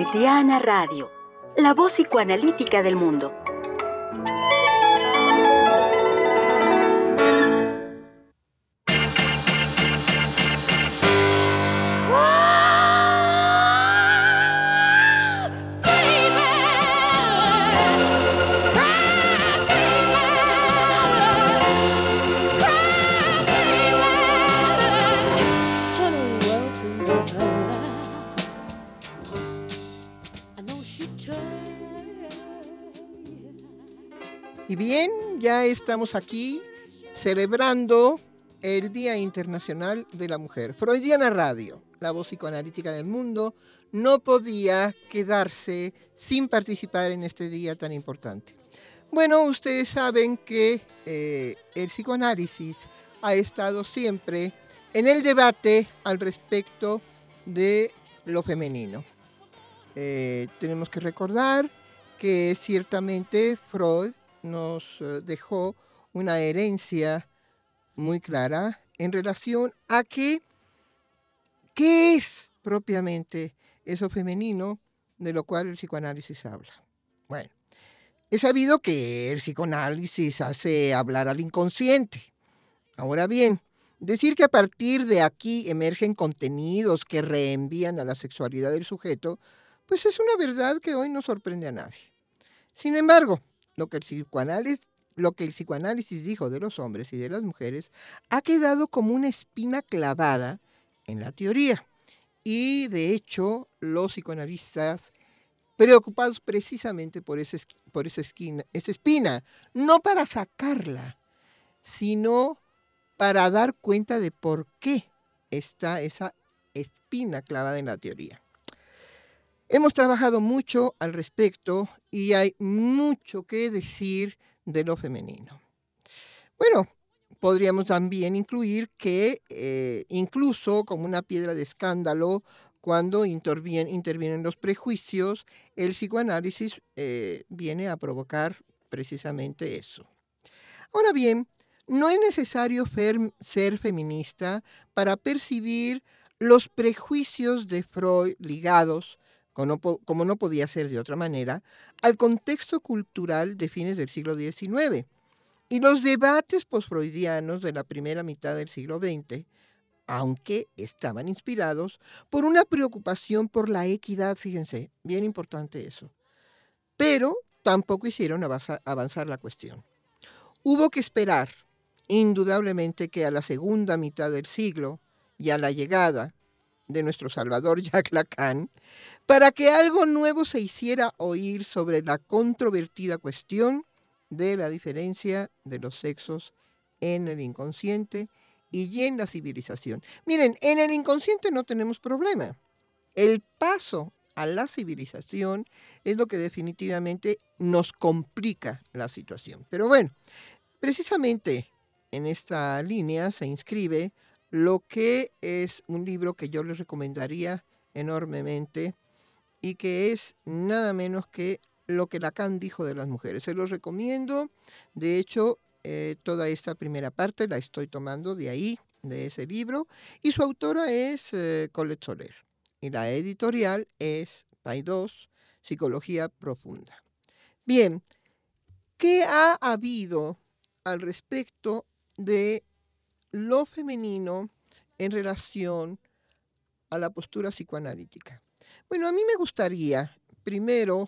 Freudiana Radio, la voz psicoanalítica del mundo. Y bien, ya estamos aquí celebrando el Día Internacional de la Mujer. Freudiana Radio, la voz psicoanalítica del mundo, no podía quedarse sin participar en este día tan importante. Bueno, ustedes saben que el psicoanálisis ha estado siempre en el debate al respecto de lo femenino. Tenemos que recordar que ciertamente Freud nos dejó una herencia muy clara en relación a qué es propiamente eso femenino de lo cual el psicoanálisis habla. Bueno, es sabido que el psicoanálisis hace hablar al inconsciente. Ahora bien, decir que a partir de aquí emergen contenidos que reenvían a la sexualidad del sujeto, pues es una verdad que hoy no sorprende a nadie. Sin embargo, lo que el psicoanálisis dijo de los hombres y de las mujeres ha quedado como una espina clavada en la teoría. Y de hecho, los psicoanalistas, preocupados precisamente por esa espina, no para sacarla, sino para dar cuenta de por qué está esa espina clavada en la teoría. Hemos trabajado mucho al respecto y hay mucho que decir de lo femenino. Bueno, podríamos también incluir que incluso como una piedra de escándalo, cuando intervienen los prejuicios, el psicoanálisis viene a provocar precisamente eso. Ahora bien, no es necesario ser feminista para percibir los prejuicios de Freud ligados, como no podía ser de otra manera, al contexto cultural de fines del siglo XIX y los debates posfreudianos de la primera mitad del siglo XX, aunque estaban inspirados por una preocupación por la equidad, fíjense, bien importante eso, pero tampoco hicieron avanzar la cuestión. Hubo que esperar, indudablemente, que a la segunda mitad del siglo y a la llegada de nuestro Salvador Jacques Lacan, para que algo nuevo se hiciera oír sobre la controvertida cuestión de la diferencia de los sexos en el inconsciente y en la civilización. Miren, en el inconsciente no tenemos problema. El paso a la civilización es lo que definitivamente nos complica la situación. Pero bueno, precisamente en esta línea se inscribe lo que es un libro que yo les recomendaría enormemente y que es nada menos que lo que Lacan dijo de las mujeres. Se los recomiendo. De hecho, toda esta primera parte la estoy tomando de ahí, de ese libro, y su autora es Colette Soler. Y la editorial es Paidós, Psicología Profunda. Bien, ¿qué ha habido al respecto de lo femenino en relación a la postura psicoanalítica? Bueno, a mí me gustaría primero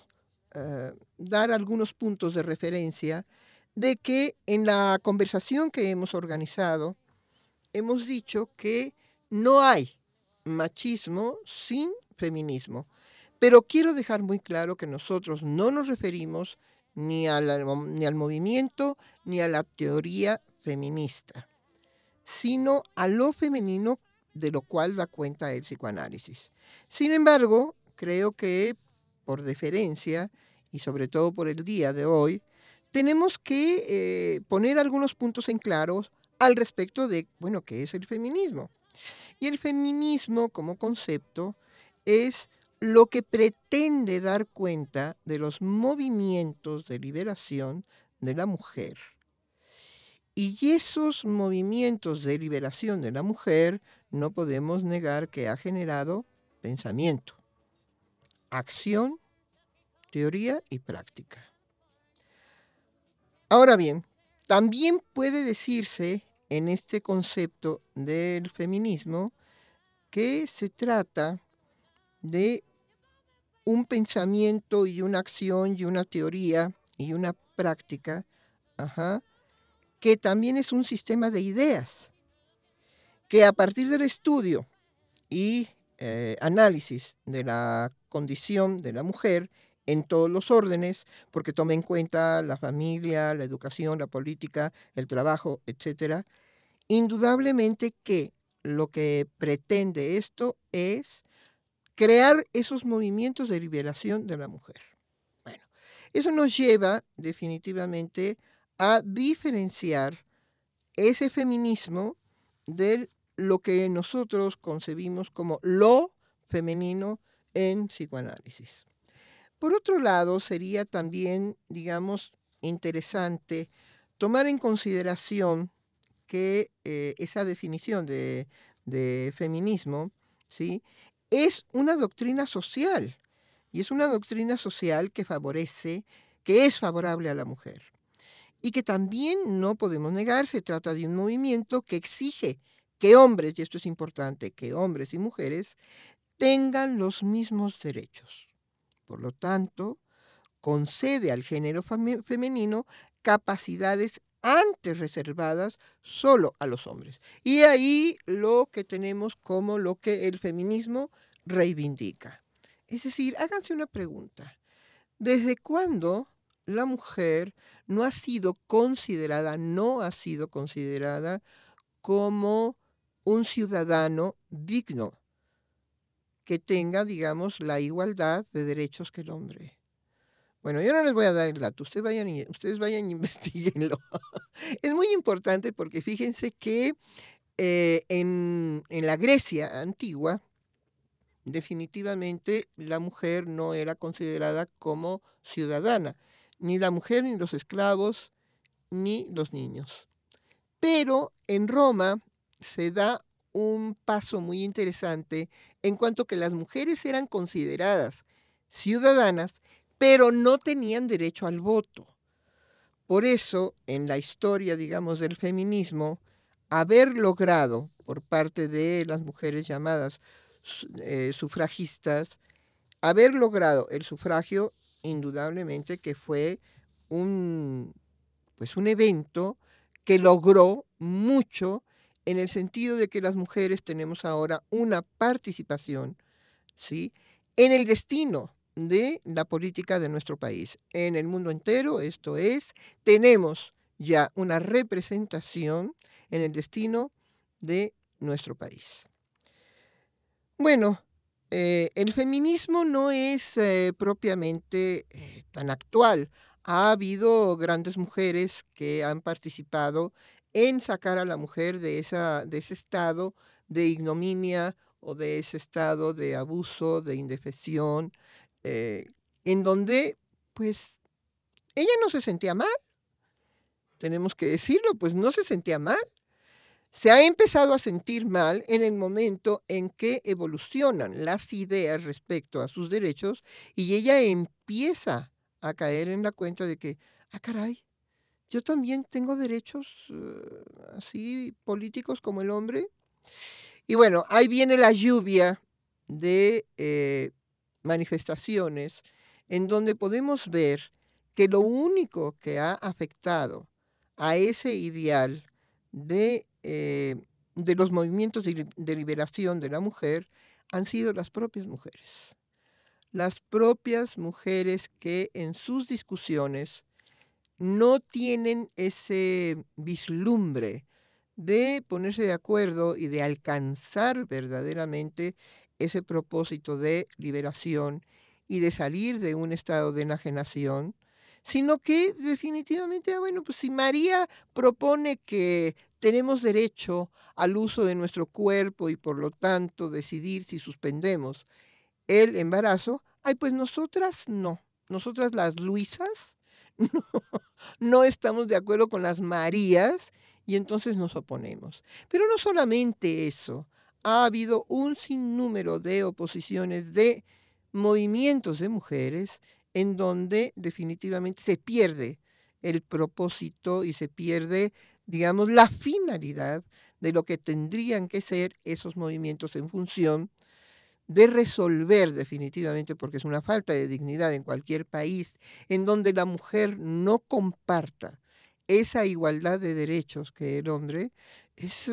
dar algunos puntos de referencia de que en la conversación que hemos organizado hemos dicho que no hay machismo sin feminismo, pero quiero dejar muy claro que nosotros no nos referimos ni al movimiento ni a la teoría feminista, sino a lo femenino de lo cual da cuenta el psicoanálisis. Sin embargo, creo que por deferencia y sobre todo por el día de hoy, tenemos que poner algunos puntos en claros al respecto de, bueno, ¿qué es el feminismo? Y el feminismo como concepto es lo que pretende dar cuenta de los movimientos de liberación de la mujer. Y esos movimientos de liberación de la mujer no podemos negar que ha generado pensamiento. acción, teoría y práctica. Ahora bien, también puede decirse en este concepto del feminismo que se trata de un pensamiento y una acción y una teoría y una práctica, que también es un sistema de ideas, que a partir del estudio y análisis de la condición de la mujer en todos los órdenes, porque toma en cuenta la familia, la educación, la política, el trabajo, etc., indudablemente que lo que pretende esto es crear esos movimientos de liberación de la mujer. Bueno, eso nos lleva definitivamente a diferenciar ese feminismo de lo que nosotros concebimos como lo femenino en psicoanálisis. Por otro lado, sería también, digamos, interesante tomar en consideración que esa definición de feminismo, ¿sí?, es una doctrina social, y es una doctrina social que favorece, que es favorable a la mujer. Y que también no podemos negar, se trata de un movimiento que exige que hombres, y esto es importante, que hombres y mujeres tengan los mismos derechos. Por lo tanto, concede al género femenino capacidades antes reservadas solo a los hombres. Y ahí lo que tenemos como lo que el feminismo reivindica. Es decir, háganse una pregunta. ¿Desde cuándo la mujer no ha sido considerada como un ciudadano digno que tenga, digamos, la igualdad de derechos que el hombre? Bueno, yo no les voy a dar el dato, ustedes vayan y investiguenlo. Es muy importante porque fíjense que en la Grecia antigua, definitivamente la mujer no era considerada como ciudadana, ni la mujer, ni los esclavos, ni los niños. Pero en Roma se da un paso muy interesante en cuanto que las mujeres eran consideradas ciudadanas, pero no tenían derecho al voto. Por eso, en la historia, digamos, del feminismo, haber logrado por parte de las mujeres llamadas sufragistas, haber logrado el sufragio, indudablemente que fue un evento que logró mucho en el sentido de que las mujeres tenemos ahora una participación, ¿sí?, en el destino de la política de nuestro país. En el mundo entero, esto es, tenemos ya una representación en el destino de nuestro país. Bueno, el feminismo no es propiamente tan actual. Ha habido grandes mujeres que han participado en sacar a la mujer de ese estado de ignominia o de ese estado de abuso, de indefensión, en donde, pues, ella no se sentía mal, tenemos que decirlo, pues no se sentía mal. Se ha empezado a sentir mal en el momento en que evolucionan las ideas respecto a sus derechos y ella empieza a caer en la cuenta de que, caray, yo también tengo derechos así políticos como el hombre. Y bueno, ahí viene la lluvia de manifestaciones en donde podemos ver que lo único que ha afectado a ese ideal de los movimientos de liberación de la mujer han sido las propias mujeres. Las propias mujeres que en sus discusiones no tienen ese vislumbre de ponerse de acuerdo y de alcanzar verdaderamente ese propósito de liberación y de salir de un estado de enajenación, sino que definitivamente, bueno, pues si María propone que tenemos derecho al uso de nuestro cuerpo y por lo tanto decidir si suspendemos el embarazo, pues nosotras no, nosotras las Luisas no estamos de acuerdo con las Marías y entonces nos oponemos. Pero no solamente eso, ha habido un sinnúmero de oposiciones de movimientos de mujeres en donde definitivamente se pierde el propósito y se pierde, digamos, la finalidad de lo que tendrían que ser esos movimientos en función de resolver definitivamente, porque es una falta de dignidad en cualquier país en donde la mujer no comparta esa igualdad de derechos que el hombre, es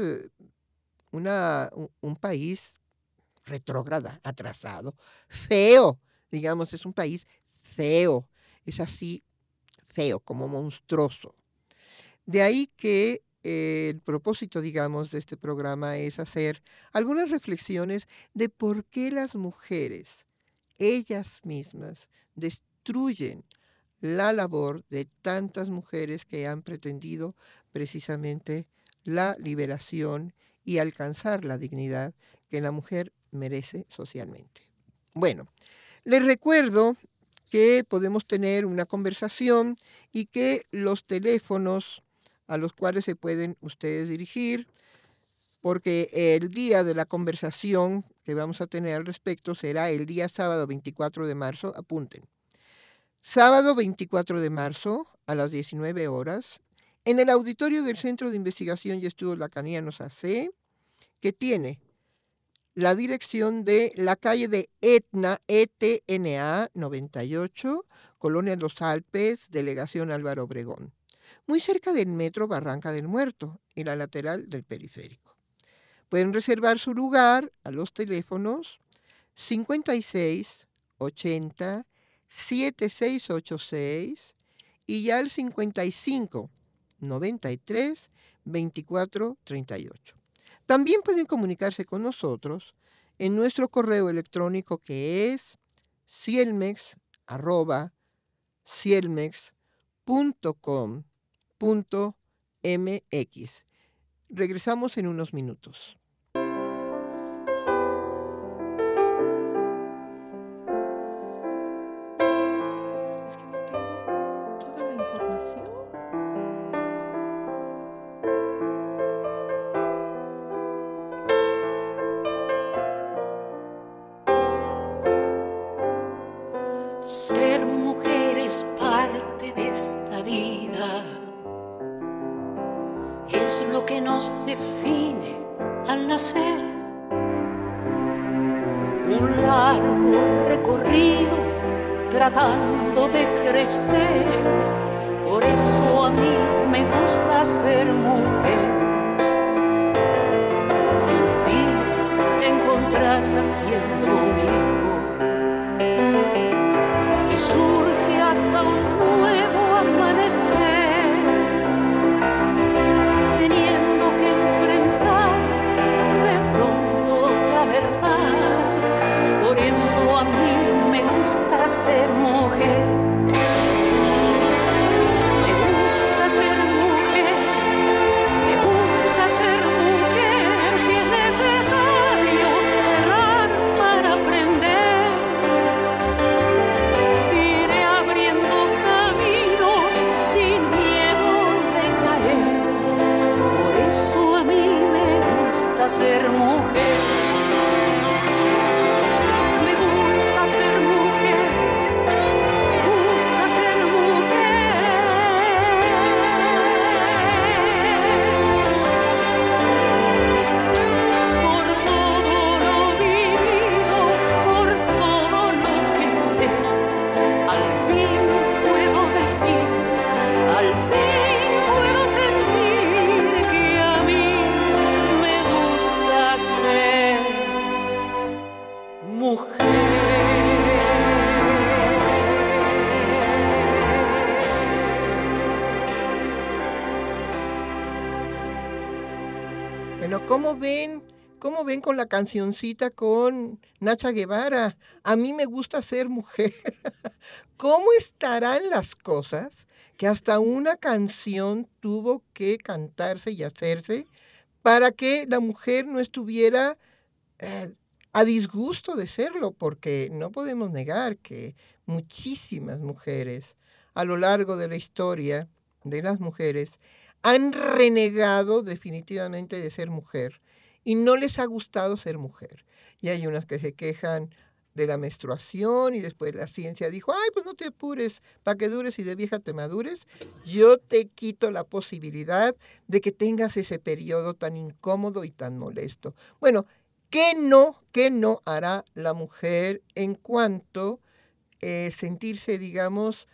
un país retrógrada, atrasado, feo, digamos, es un país feo, es así feo, como monstruoso. De ahí que el propósito, digamos, de este programa es hacer algunas reflexiones de por qué las mujeres, ellas mismas, destruyen la labor de tantas mujeres que han pretendido precisamente la liberación y alcanzar la dignidad que la mujer merece socialmente. Bueno, les recuerdo que podemos tener una conversación y que los teléfonos a los cuales se pueden ustedes dirigir, porque el día de la conversación que vamos a tener al respecto será el día sábado 24 de marzo, apunten. Sábado 24 de marzo a las 19 horas, en el auditorio del Centro de Investigación y Estudios Lacanianos AC, que tiene la dirección de la calle de Etna, ETNA 98, Colonia Los Alpes, Delegación Álvaro Obregón, muy cerca del Metro Barranca del Muerto y la lateral del periférico. Pueden reservar su lugar a los teléfonos 56 80 7686 y ya el 55 93 24 38. También pueden comunicarse con nosotros en nuestro correo electrónico que es cielmex@cielmex.com.mx. Regresamos en unos minutos. Es que no tengo toda la información. Ser mujer es parte de esta vida, es lo que nos define al nacer. Un largo recorrido tratando de crecer, por eso a mí me gusta ser mujer. Y un día te encontrás haciendo un hijo y surge hasta un nuevo amanecer, teniendo que enfrentar de pronto otra verdad. Por eso a mí me gusta ser mujer. Me gusta ser mujer, me gusta ser mujer. Si es necesario errar para aprender, iré abriendo caminos sin miedo de caer. Por eso a mí me gusta ser mujer. Me gusta ser mujer, me gusta ser mujer. Por todo lo vivido, por todo lo que sé, al fin puedo decir, al fin puedo sentir que a mí me gusta ser mujer. Bueno, ¿cómo ven con la cancioncita con Nacha Guevara? A mí me gusta ser mujer. ¿Cómo estarán las cosas que hasta una canción tuvo que cantarse y hacerse para que la mujer no estuviera a disgusto de serlo? Porque no podemos negar que muchísimas mujeres a lo largo de la historia de las mujeres han renegado definitivamente de ser mujer y no les ha gustado ser mujer. Y hay unas que se quejan de la menstruación y después la ciencia dijo, ay, pues no te apures, para que dures y de vieja te madures, yo te quito la posibilidad de que tengas ese periodo tan incómodo y tan molesto. Bueno, qué no hará la mujer en cuanto sentirse, digamos,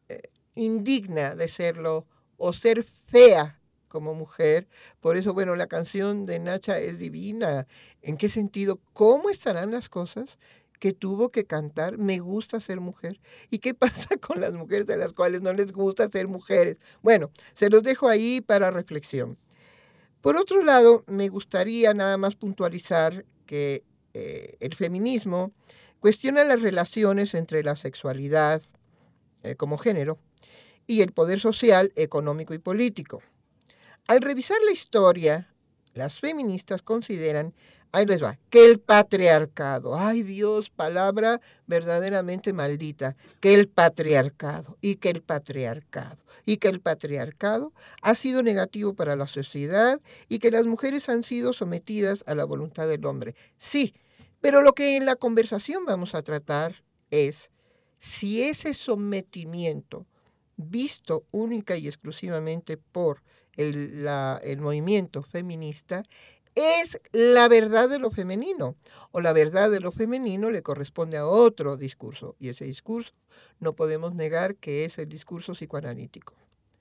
indigna de serlo o ser fea como mujer? Por eso, bueno, la canción de Nacha es divina. ¿En qué sentido? ¿Cómo estarán las cosas que tuvo que cantar Me gusta ser mujer? ¿Y qué pasa con las mujeres a las cuales no les gusta ser mujeres? Bueno, se los dejo ahí para reflexión. Por otro lado, me gustaría nada más puntualizar que el feminismo cuestiona las relaciones entre la sexualidad como género y el poder social, económico y político. Al revisar la historia, las feministas consideran, ahí les va, que el patriarcado, ay Dios, palabra verdaderamente maldita, que el patriarcado, y que el patriarcado, y que el patriarcado ha sido negativo para la sociedad y que las mujeres han sido sometidas a la voluntad del hombre. Sí, pero lo que en la conversación vamos a tratar es si ese sometimiento visto única y exclusivamente por el movimiento feminista es la verdad de lo femenino, o la verdad de lo femenino le corresponde a otro discurso, y ese discurso no podemos negar que es el discurso psicoanalítico.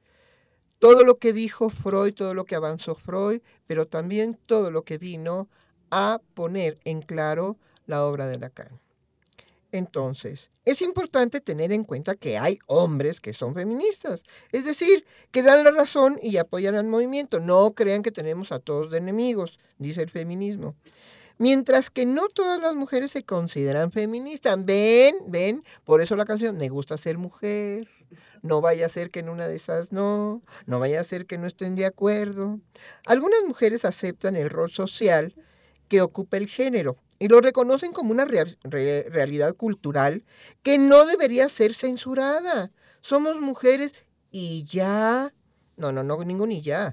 Todo lo que dijo Freud, todo lo que avanzó Freud, pero también todo lo que vino a poner en claro la obra de Lacan. Entonces, es importante tener en cuenta que hay hombres que son feministas, es decir, que dan la razón y apoyan al movimiento. No crean que tenemos a todos de enemigos, dice el feminismo. Mientras que no todas las mujeres se consideran feministas. Ven, por eso la canción Me gusta ser mujer. No vaya a ser que en una de esas no vaya a ser que no estén de acuerdo. Algunas mujeres aceptan el rol social que ocupa el género y lo reconocen como una realidad cultural que no debería ser censurada. Somos mujeres y ya. No, ningún y ya.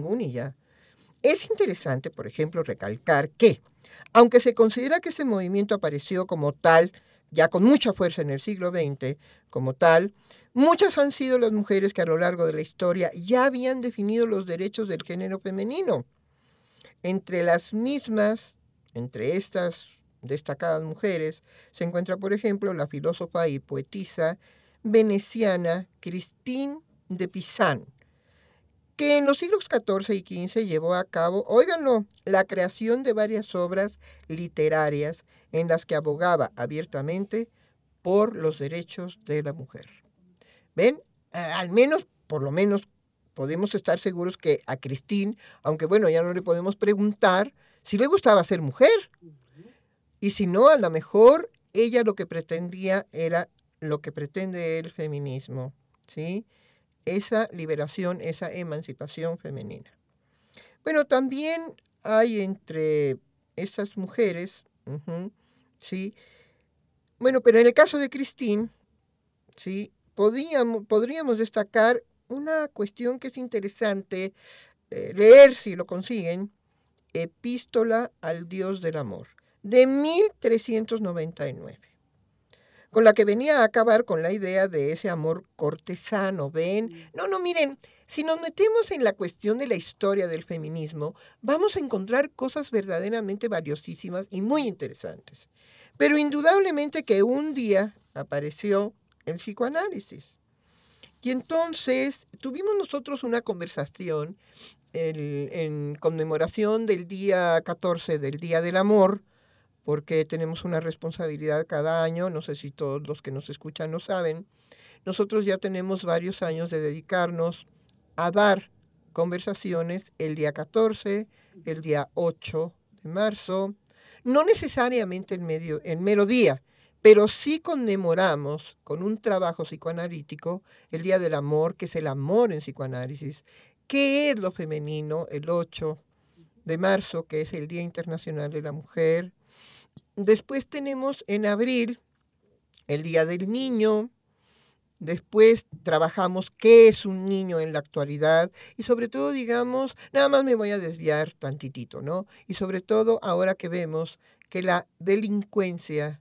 Es interesante, por ejemplo, recalcar que, aunque se considera que ese movimiento apareció como tal, ya con mucha fuerza en el siglo XX, como tal, muchas han sido las mujeres que a lo largo de la historia ya habían definido los derechos del género femenino. Entre estas destacadas mujeres, se encuentra, por ejemplo, la filósofa y poetisa veneciana Christine de Pizan, que en los siglos XIV y XV llevó a cabo, óiganlo, la creación de varias obras literarias en las que abogaba abiertamente por los derechos de la mujer. ¿Ven? Por lo menos, podemos estar seguros que a Christine, aunque bueno, ya no le podemos preguntar si le gustaba ser mujer. Y si no, a lo mejor ella lo que pretendía era lo que pretende el feminismo, ¿sí? Esa liberación, esa emancipación femenina. Bueno, también hay entre estas mujeres, ¿sí? Bueno, pero en el caso de Christine, ¿sí? Podríamos destacar una cuestión que es interesante leer, si lo consiguen, Epístola al Dios del Amor, de 1399, con la que venía a acabar con la idea de ese amor cortesano, ¿ven? Miren, si nos metemos en la cuestión de la historia del feminismo, vamos a encontrar cosas verdaderamente valiosísimas y muy interesantes. Pero indudablemente que un día apareció el psicoanálisis. Y entonces tuvimos nosotros una conversación en conmemoración del día 14, del Día del Amor, porque tenemos una responsabilidad cada año, no sé si todos los que nos escuchan lo saben. Nosotros ya tenemos varios años de dedicarnos a dar conversaciones el día 14, el día 8 de marzo, no necesariamente el mero día, pero sí conmemoramos con un trabajo psicoanalítico el Día del Amor, que es el amor en psicoanálisis. ¿Qué es lo femenino? El 8 de marzo, que es el Día Internacional de la Mujer. Después tenemos en abril el Día del Niño. Después trabajamos qué es un niño en la actualidad y sobre todo, digamos, nada más me voy a desviar tantitito, ¿no? Y sobre todo ahora que vemos que la delincuencia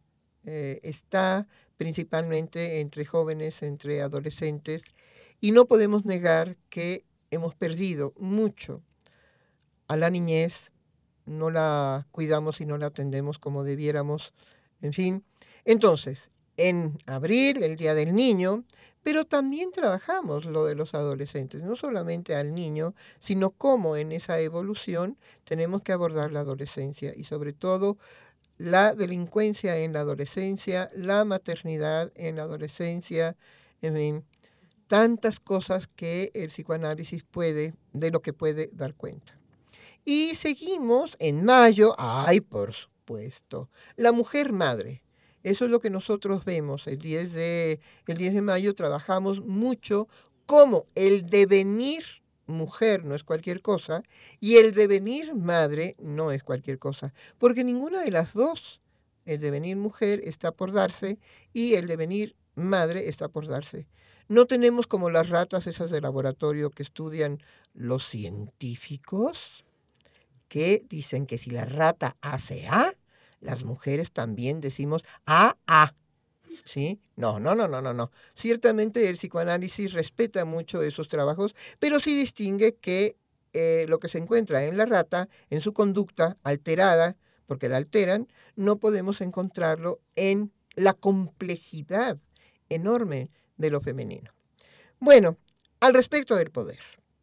está principalmente entre jóvenes, entre adolescentes, y no podemos negar que hemos perdido mucho a la niñez, no la cuidamos y no la atendemos como debiéramos, en fin. Entonces, en abril, el Día del Niño, pero también trabajamos lo de los adolescentes, no solamente al niño, sino cómo en esa evolución tenemos que abordar la adolescencia y sobre todo la delincuencia en la adolescencia, la maternidad en la adolescencia, en fin, tantas cosas que el psicoanálisis de lo que puede dar cuenta. Y seguimos en mayo, ¡ay, por supuesto! La mujer madre. Eso es lo que nosotros vemos. El 10 de mayo trabajamos mucho cómo el devenir mujer no es cualquier cosa y el devenir madre no es cualquier cosa. Porque ninguna de las dos, el devenir mujer está por darse y el devenir madre está por darse. No tenemos como las ratas esas de laboratorio que estudian los científicos, que dicen que si la rata hace A, las mujeres también decimos A. ¿Sí? No. Ciertamente el psicoanálisis respeta mucho esos trabajos, pero sí distingue que lo que se encuentra en la rata, en su conducta alterada, porque la alteran, no podemos encontrarlo en la complejidad enorme de lo femenino. Bueno, al respecto del poder.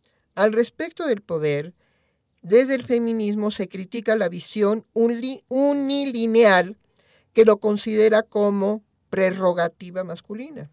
Desde el feminismo se critica la visión unilineal que lo considera como prerrogativa masculina.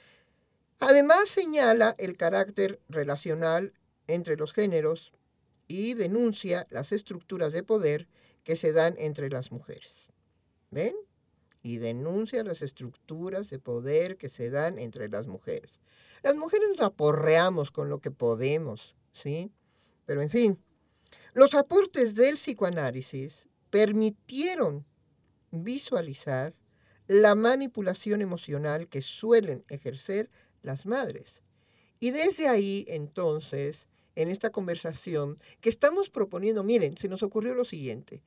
Además señala el carácter relacional entre los géneros y denuncia las estructuras de poder que se dan entre las mujeres. ¿Ven? Y denuncia las estructuras de poder que se dan entre las mujeres. Las mujeres nos aporreamos con lo que podemos, ¿sí? Pero en fin, los aportes del psicoanálisis permitieron visualizar la manipulación emocional que suelen ejercer las madres. Y desde ahí, entonces, en esta conversación que estamos proponiendo, miren, se nos ocurrió lo siguiente.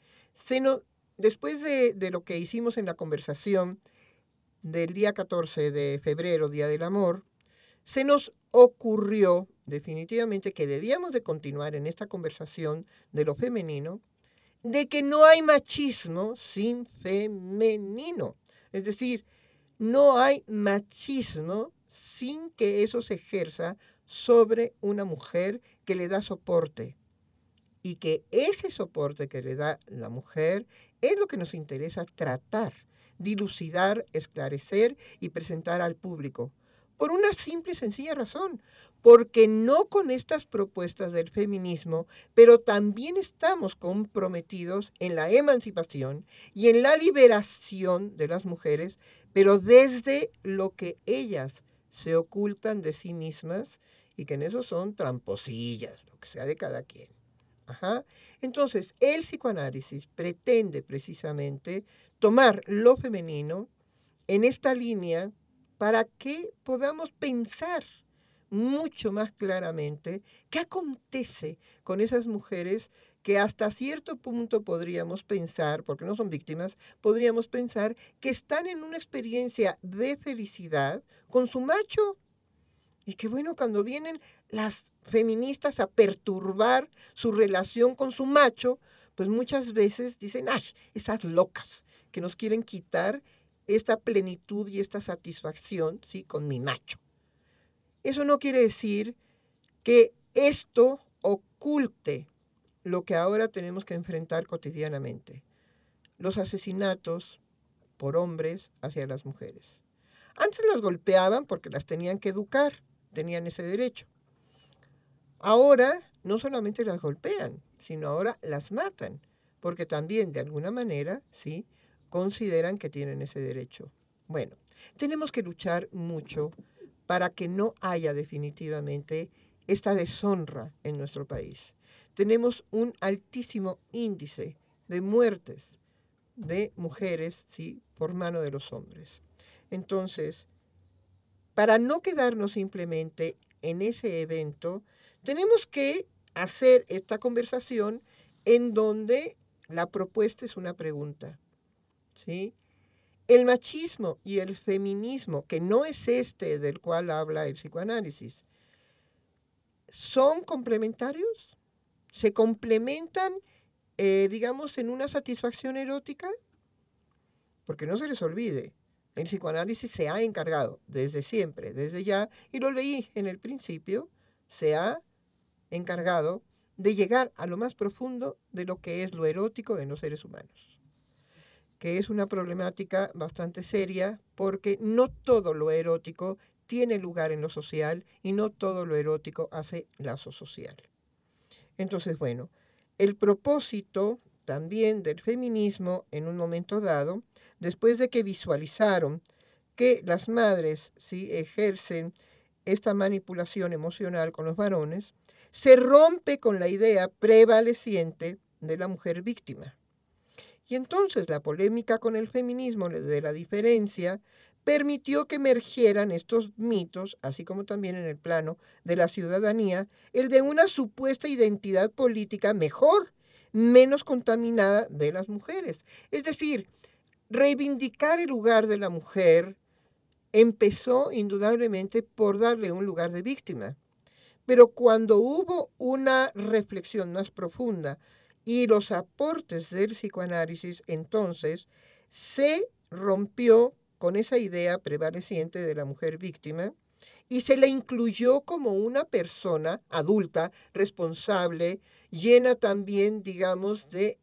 Después de lo que hicimos en la conversación del día 14 de febrero, Día del Amor, se nos ocurrió definitivamente que debíamos de continuar en esta conversación de lo femenino, de que no hay machismo sin femenino. Es decir, no hay machismo sin que eso se ejerza sobre una mujer que le da soporte. Y que ese soporte que le da la mujer es lo que nos interesa tratar, dilucidar, esclarecer y presentar al público. Por una simple y sencilla razón, porque no con estas propuestas del feminismo, pero también estamos comprometidos en la emancipación y en la liberación de las mujeres, pero desde lo que ellas se ocultan de sí mismas y que en eso son tramposillas, lo que sea de cada quien. Entonces, el psicoanálisis pretende precisamente tomar lo femenino en esta línea para que podamos pensar mucho más claramente qué acontece con esas mujeres que hasta cierto punto podríamos pensar, porque no son víctimas, podríamos pensar que están en una experiencia de felicidad con su macho. Y que bueno, cuando vienen las feministas a perturbar su relación con su macho, pues muchas veces dicen, ¡ay, esas locas que nos quieren quitar esta plenitud y esta satisfacción, ¿sí?, con mi macho! Eso no quiere decir que esto oculte lo que ahora tenemos que enfrentar cotidianamente: los asesinatos por hombres hacia las mujeres. Antes las golpeaban porque las tenían que educar, tenían ese derecho. Ahora no solamente las golpean, sino ahora las matan, porque también de alguna manera, ¿sí?, consideran que tienen ese derecho. Bueno, tenemos que luchar mucho para que no haya definitivamente esta deshonra en nuestro país. Tenemos un altísimo índice de muertes de mujeres, ¿sí?, por mano de los hombres. Entonces, para no quedarnos simplemente en ese evento, tenemos que hacer esta conversación en donde la propuesta es una pregunta, ¿sí? El machismo y el feminismo, que no es este del cual habla el psicoanálisis, ¿son complementarios? ¿Se complementan, digamos, en una satisfacción erótica? Porque no se les olvide, el psicoanálisis se ha encargado desde siempre, desde ya, y lo leí en el principio, se ha encargado de llegar a lo más profundo de lo que es lo erótico en los seres humanos, que es una problemática bastante seria porque no todo lo erótico tiene lugar en lo social y no todo lo erótico hace lazo social. Entonces, bueno, el propósito también del feminismo en un momento dado, después de que visualizaron que las madres sí ejercen esta manipulación emocional con los varones, se rompe con la idea prevaleciente de la mujer víctima. Y entonces la polémica con el feminismo de la diferencia permitió que emergieran estos mitos, así como también en el plano de la ciudadanía, el de una supuesta identidad política mejor, menos contaminada de las mujeres. Es decir, reivindicar el lugar de la mujer empezó indudablemente por darle un lugar de víctima. Pero cuando hubo una reflexión más profunda y los aportes del psicoanálisis, entonces se rompió con esa idea prevaleciente de la mujer víctima y se la incluyó como una persona adulta, responsable, llena también, digamos, de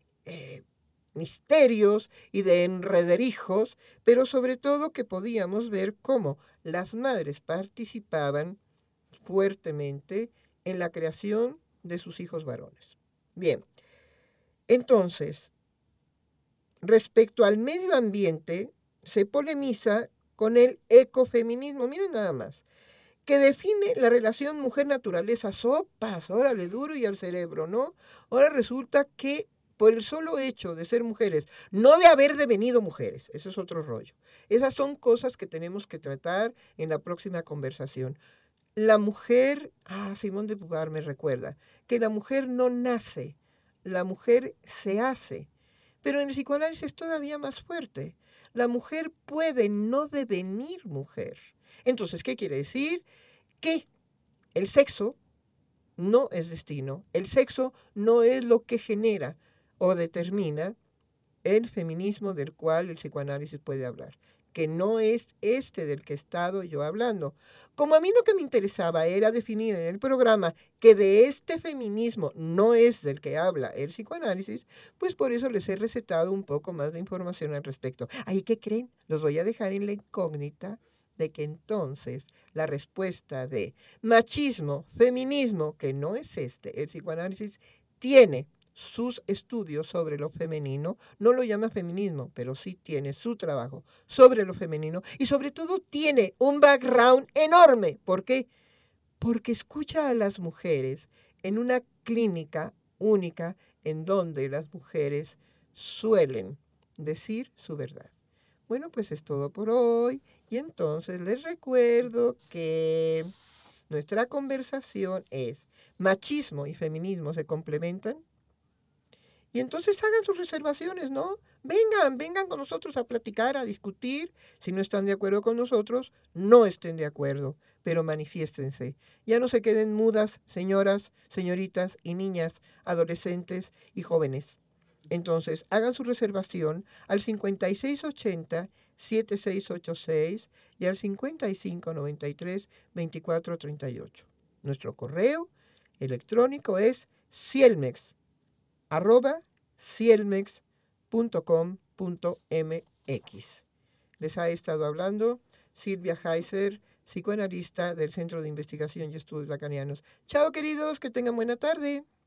misterios y de enrederijos, pero sobre todo que podíamos ver cómo las madres participaban fuertemente en la creación de sus hijos varones. Bien, entonces, respecto al medio ambiente, se polemiza con el ecofeminismo, miren nada más, que define la relación mujer-naturaleza. Sopas, órale duro y al cerebro, ¿no? Ahora resulta que por el solo hecho de ser mujeres, no de haber devenido mujeres, eso es otro rollo. Esas son cosas que tenemos que tratar en la próxima conversación. La mujer, Simón de Beauvoir me recuerda, que la mujer no nace, la mujer se hace. Pero en el psicoanálisis es todavía más fuerte. La mujer puede no devenir mujer. Entonces, ¿qué quiere decir? Que el sexo no es destino. El sexo no es lo que genera o determina el feminismo del cual el psicoanálisis puede hablar, que no es este del que he estado yo hablando. Como a mí lo que me interesaba era definir en el programa que de este feminismo no es del que habla el psicoanálisis, pues por eso les he recetado un poco más de información al respecto. ¿Ahí qué creen? Los voy a dejar en la incógnita de que entonces la respuesta de machismo, feminismo, que no es este, el psicoanálisis tiene sus estudios sobre lo femenino, no lo llama feminismo, pero sí tiene su trabajo sobre lo femenino y sobre todo tiene un background enorme. ¿Por qué? Porque escucha a las mujeres en una clínica única en donde las mujeres suelen decir su verdad. Bueno, pues es todo por hoy y entonces les recuerdo que nuestra conversación es: machismo y feminismo se complementan. Y entonces hagan sus reservaciones, ¿no? Vengan con nosotros a platicar, a discutir. Si no están de acuerdo con nosotros, no estén de acuerdo, pero manifiéstense. Ya no se queden mudas, señoras, señoritas y niñas, adolescentes y jóvenes. Entonces, hagan su reservación al 5680-7686 y al 5593-2438. Nuestro correo electrónico es cielmex@cielmex.com.mx. Les ha estado hablando Silvia Heiser, psicoanalista del Centro de Investigación y Estudios Lacanianos. Chao, queridos, que tengan buena tarde.